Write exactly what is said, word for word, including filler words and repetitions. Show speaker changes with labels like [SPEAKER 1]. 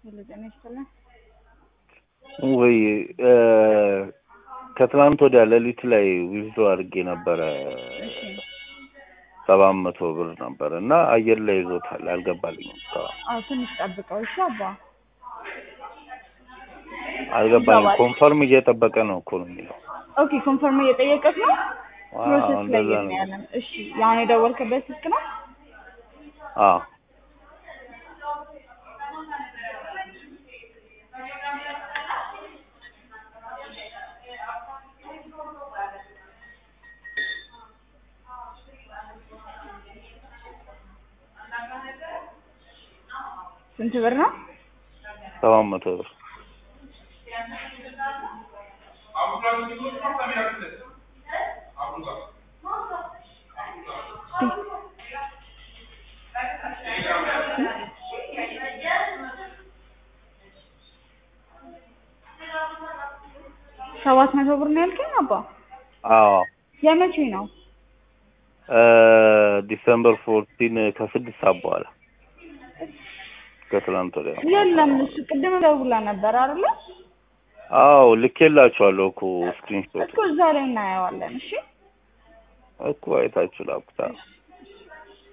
[SPEAKER 1] ለደኔ ይችላል
[SPEAKER 2] ወይ ከትላንት ወዲያ ሌሊት ላይ ዊዝዶ አድርጌ ነበር ሰባት መቶ ብር ነበር እና አየር ላይ ይዞታል አልገባልኝም
[SPEAKER 1] አዎ ትንሽ ጠብቀው እሺ አባ
[SPEAKER 2] አልገባልኝ ኮንፈርም እየጠበቀ ነው እኮ ነው የሚለው
[SPEAKER 1] ኦኬ ኮንፈርም እየጠየቀት ነው ፕሮሰስ ላይ ያለ እሺ ያን የደወልከበት ስልክ ነው
[SPEAKER 2] አዎ
[SPEAKER 1] ስንት ብር ነው
[SPEAKER 2] ሰባት መቶ ብር
[SPEAKER 1] ሰባት መቶ ብር ነው ያልከኝ አባ
[SPEAKER 2] አዎ
[SPEAKER 1] የመቼ ነው
[SPEAKER 2] ዲሴምበር አራት ከስድስት ሰዓት በኋላ ከትላንት ወዲያ
[SPEAKER 1] የለም እሱ ቅድም ደውላ ነበር አይደል
[SPEAKER 2] አዎ ልኬላችኋለሁ እኮ ስክሪንሾት
[SPEAKER 1] እኮ ዛሬ እናየዋለን እሺ
[SPEAKER 2] እኮ አይታችሁ ላኩታ